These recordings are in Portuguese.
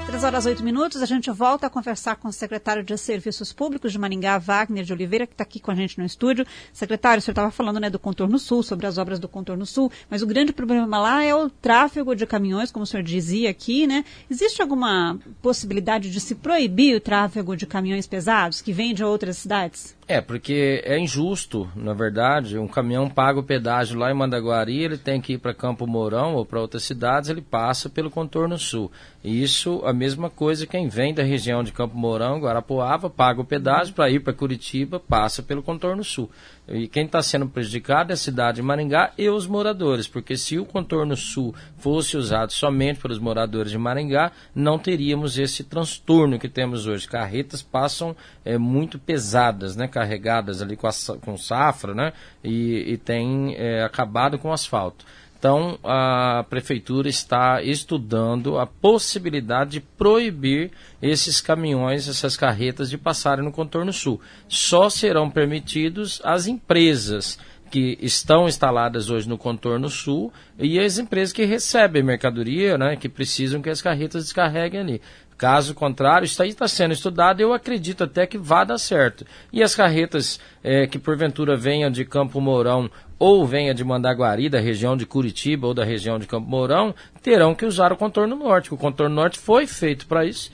3h08, a gente volta a conversar com o secretário de Serviços Públicos de Maringá, Wagner de Oliveira, que está aqui com a gente no estúdio. Secretário, o senhor estava falando, né, do Contorno Sul, sobre as obras do Contorno Sul, mas o grande problema lá é o tráfego de caminhões, como o senhor dizia aqui, né? Existe alguma possibilidade de se proibir o tráfego de caminhões pesados que vêm de outras cidades? Porque é injusto, na verdade, um caminhão paga o pedágio lá em Mandaguari, ele tem que ir para Campo Mourão ou para outras cidades, ele passa pelo Contorno Sul. E isso, a mesma coisa, quem vem da região de Campo Mourão, Guarapuava, paga o pedágio para ir para Curitiba, passa pelo Contorno Sul. E quem está sendo prejudicado é a cidade de Maringá e os moradores, porque se o Contorno Sul fosse usado somente pelos moradores de Maringá, não teríamos esse transtorno que temos hoje. Carretas passam muito pesadas, né, carregadas ali com safra, né, e tem acabado com o asfalto. Então, a Prefeitura está estudando a possibilidade de proibir esses caminhões, essas carretas de passarem no Contorno Sul. Só serão permitidos as empresas que estão instaladas hoje no Contorno Sul e as empresas que recebem mercadoria, né, que precisam que as carretas descarreguem ali. Caso contrário, isso aí está sendo estudado, eu acredito até que vai dar certo. E as carretas que porventura venham de Campo Mourão ou venha de Mandaguari, da região de Curitiba ou da região de Campo Mourão, terão que usar o Contorno Norte. O Contorno Norte foi feito para isso.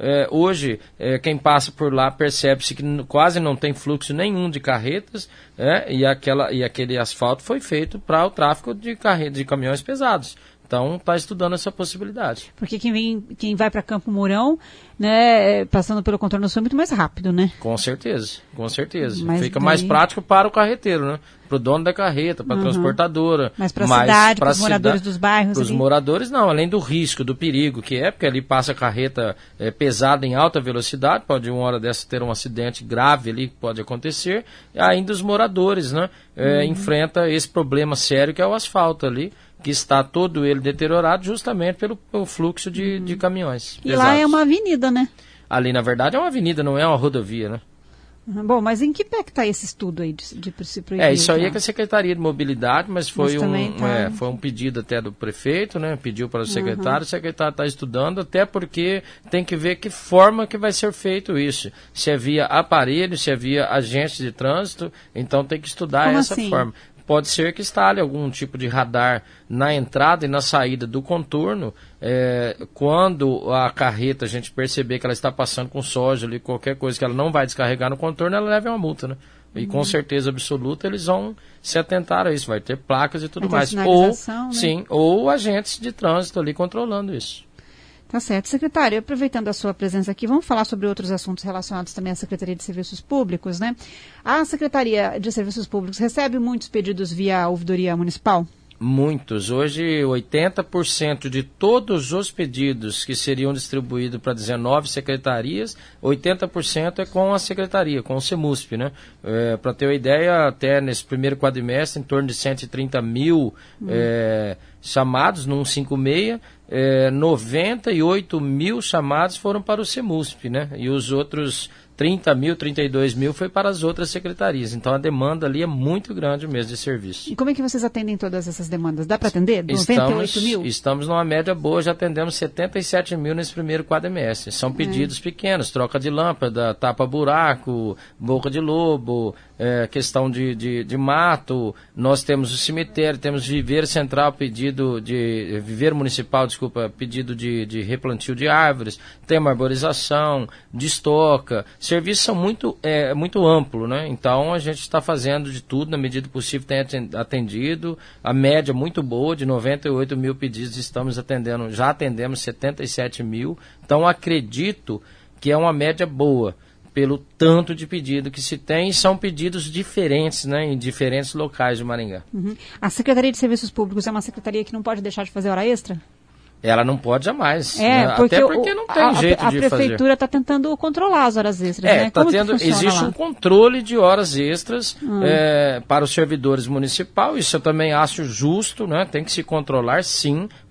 Hoje, quem passa por lá percebe-se que quase não tem fluxo nenhum de carretas, e aquele asfalto foi feito para o tráfego de caminhões pesados. Então, está estudando essa possibilidade. Porque quem vai para Campo Mourão, né, passando pelo Contorno Sul é muito mais rápido, né? Com certeza, com certeza. Mas fica mais prático para o carreteiro, né? Para o dono da carreta, para a transportadora. Mas para a cidade, para os moradores dos bairros? Para os moradores, não. Além do risco, do perigo que porque ali passa carreta pesada em alta velocidade, pode uma hora dessa ter um acidente grave ali que pode acontecer. E ainda os moradores, né? Enfrenta esse problema sério que é o asfalto ali, que está todo ele deteriorado justamente pelo fluxo de caminhões E pesados. lá é uma avenida, né? Ali, na verdade, é uma avenida, não é uma rodovia, né? Bom, mas em que pé que está esse estudo aí de se proibir? Isso aí é com a Secretaria de Mobilidade, mas foi mas um pedido até do prefeito, né? Pediu para o secretário está estudando, até porque tem que ver que forma que vai ser feito isso. Se é via aparelho, se é via agente de trânsito, então tem que estudar essa forma. Pode ser que instale algum tipo de radar na entrada e na saída do contorno, quando a carreta, a gente perceber que ela está passando com soja ali, qualquer coisa que ela não vai descarregar no contorno, ela leva uma multa, né? E com certeza absoluta eles vão se atentar a isso, vai ter placas e tudo mais. Ou agentes de trânsito ali controlando isso. Tá certo. Secretário, aproveitando a sua presença aqui, vamos falar sobre outros assuntos relacionados também à Secretaria de Serviços Públicos, né? A Secretaria de Serviços Públicos recebe muitos pedidos via ouvidoria municipal? Muitos. Hoje, 80% de todos os pedidos que seriam distribuídos para 19 secretarias, 80% é com a secretaria, com o CEMUSP, né? Para ter uma ideia, até nesse primeiro quadrimestre, em torno de 130 mil chamados no 156, 98 mil chamados foram para o CEMUSP, né? E os outros 30 mil, 32 mil foi para as outras secretarias. Então a demanda ali é muito grande mesmo de serviço. E como é que vocês atendem todas essas demandas? Dá para atender? 98 mil? Estamos numa média boa, já atendemos 77 mil nesse primeiro quadrimestre. São pedidos pequenos, troca de lâmpada, tapa-buraco, boca de lobo, questão de mato. Nós temos o cemitério, temos viveiro central, viveiro municipal, pedido de replantio de árvores, tem arborização, de estoca. Serviços são muito amplo, né? Então a gente está fazendo de tudo, na medida possível tem atendido, a média muito boa, de 98 mil pedidos estamos atendendo, já atendemos 77 mil, então acredito que é uma média boa, pelo tanto de pedido que se tem, são pedidos diferentes, né, em diferentes locais de Maringá. A Secretaria de Serviços Públicos é uma secretaria que não pode deixar de fazer hora extra? Ela não pode jamais, né? Até porque não tem jeito de fazer. A Prefeitura está tentando controlar as horas extras, né? Existe um controle de horas extras para os servidores municipais, isso eu também acho justo, né? Tem que se controlar, sim,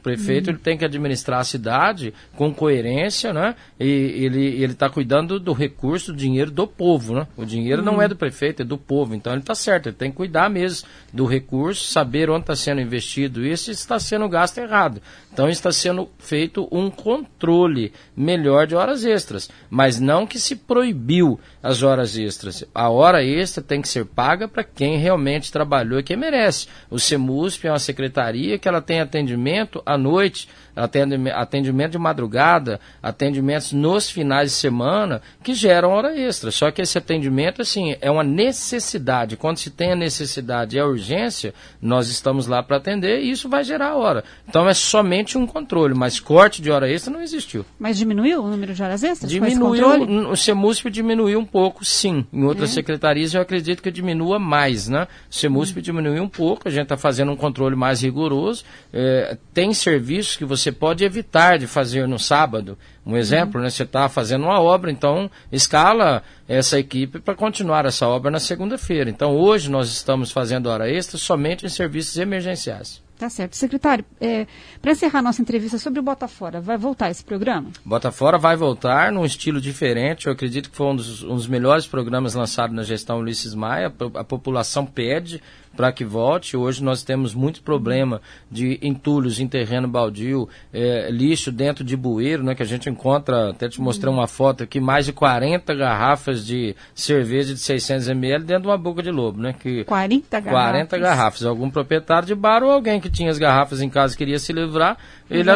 prefeito ele tem que administrar a cidade com coerência, né? E ele está cuidando do recurso, do dinheiro do povo, né? O dinheiro não é do prefeito, é do povo. Então ele está certo, ele tem que cuidar mesmo do recurso, saber onde está sendo investido isso e se está sendo gasto errado. Então está sendo feito um controle melhor de horas extras, mas não que se proibiu as horas extras. A hora extra tem que ser paga para quem realmente trabalhou e quem merece. O CEMUSP é uma secretaria que ela tem atendimento à noite, atendimento de madrugada, atendimentos nos finais de semana que geram hora extra. Só que esse atendimento, assim, é uma necessidade. Quando se tem a necessidade e a urgência, nós estamos lá para atender e isso vai gerar hora. Então é somente um controle, mas corte de hora extra não existiu. Mas diminuiu o número de horas extras? Diminuiu, o CEMUSP diminuiu um pouco, sim. Em outras secretarias eu acredito que diminua mais, né? O CEMUSP diminuiu um pouco, a gente está fazendo um controle mais rigoroso. Tem serviços que você pode evitar de fazer no sábado. Um exemplo, né? Você está fazendo uma obra, então escala essa equipe para continuar essa obra na segunda-feira. Então hoje nós estamos fazendo hora extra somente em serviços emergenciais. Tá certo. Secretário, para encerrar nossa entrevista sobre o Botafora, vai voltar esse programa? Botafora vai voltar num estilo diferente. Eu acredito que foi um dos melhores programas lançados na gestão Ulisses Maia. A população pede para que volte. Hoje nós temos muito problema de entulhos em terreno baldio, lixo dentro de bueiro, né, que a gente encontra, até te mostrei uma foto aqui, mais de 40 garrafas de cerveja de 600 ml dentro de uma boca de lobo. Né, 40 garrafas? 40 garrafas. Algum proprietário de bar ou alguém que tinha as garrafas em casa e queria se livrar, ele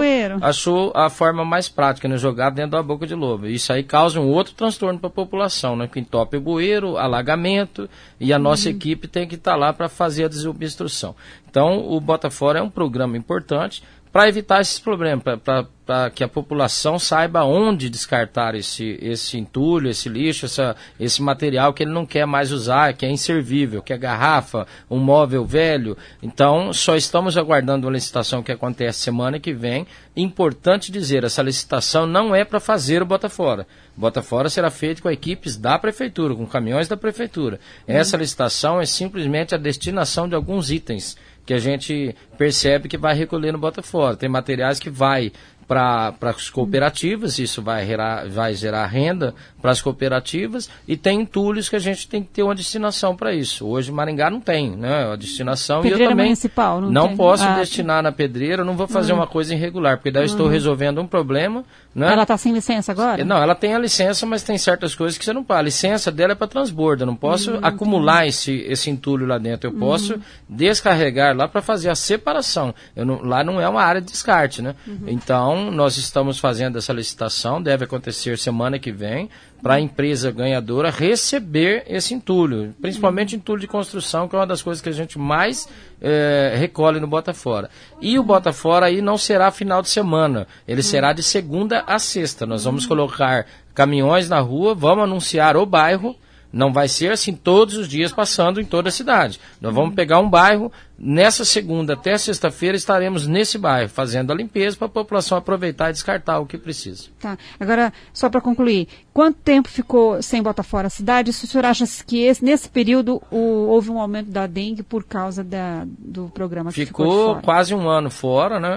achou a forma mais prática, né, jogar dentro da boca de lobo. Isso aí causa um outro transtorno para a população, né, que entope o bueiro, alagamento, e a nossa equipe tem que estar lá para fazer a desobstrução. Então, o Botafora é um programa importante para evitar esses problemas, para que a população saiba onde descartar esse entulho, esse lixo, esse material que ele não quer mais usar, que é inservível, que é garrafa, um móvel velho. Então, só estamos aguardando uma licitação que acontece semana que vem. Importante dizer, essa licitação não é para fazer o Botafora. O Botafora será feito com equipes da Prefeitura, com caminhões da Prefeitura. Essa licitação é simplesmente a destinação de alguns itens que a gente percebe que vai recolher no Botafora. Tem materiais que vai para as cooperativas, isso vai gerar renda para as cooperativas, e tem entulhos que a gente tem que ter uma destinação para isso. Hoje Maringá não tem, né, a destinação. Pedreira e eu também municipal, não posso destinar na pedreira, não vou fazer uma coisa irregular, porque daí eu estou resolvendo um problema. Né? Ela está sem licença agora? Não, ela tem a licença, mas tem certas coisas que você não pode. A licença dela é para transbordo, eu não posso acumular esse entulho lá dentro, eu posso descarregar lá para fazer a separação. Lá não é uma área de descarte, né? Então, nós estamos fazendo essa licitação, deve acontecer semana que vem, para a empresa ganhadora receber esse entulho, principalmente entulho de construção, que é uma das coisas que a gente mais recolhe no Botafora. E o Botafora aí não será final de semana, ele será de segunda a sexta. Nós vamos colocar caminhões na rua, vamos anunciar o bairro. Não vai ser assim todos os dias passando em toda a cidade. Nós vamos pegar um bairro, nessa segunda até sexta-feira estaremos nesse bairro, fazendo a limpeza para a população aproveitar e descartar o que precisa. Tá. Agora, só para concluir, quanto tempo ficou sem Botafora a cidade? Se o senhor acha que nesse período houve um aumento da dengue por causa do programa que ficou Ficou fora? Quase um ano fora, né?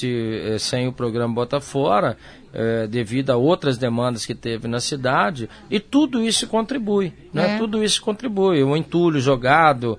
Sem o programa Botafora. Devido a outras demandas que teve na cidade, e tudo isso contribui, né? Tudo isso contribui, o entulho jogado,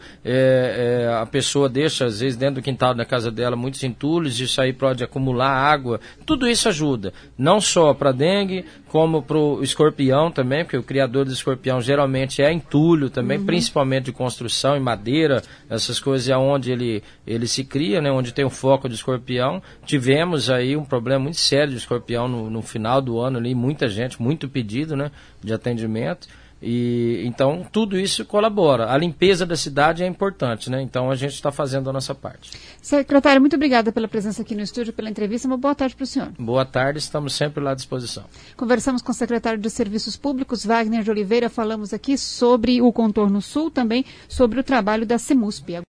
a pessoa deixa às vezes dentro do quintal da casa dela muitos entulhos, isso aí pode acumular água, tudo isso ajuda, não só para dengue, como para o escorpião também, porque o criador do escorpião geralmente é entulho também, principalmente de construção e madeira, essas coisas é onde ele se cria, né? Onde tem o foco do escorpião. Tivemos aí um problema muito sério de escorpião no final do ano ali, muita gente, muito pedido, né, de atendimento. E então tudo isso colabora. A limpeza da cidade é importante, né? Então a gente está fazendo a nossa parte. Secretário, muito obrigada pela presença aqui no estúdio, pela entrevista. Uma boa tarde para o senhor. Boa tarde, estamos sempre lá à disposição. Conversamos com o secretário de Serviços Públicos, Wagner de Oliveira. Falamos aqui sobre o Contorno Sul, também sobre o trabalho da CEMUSP.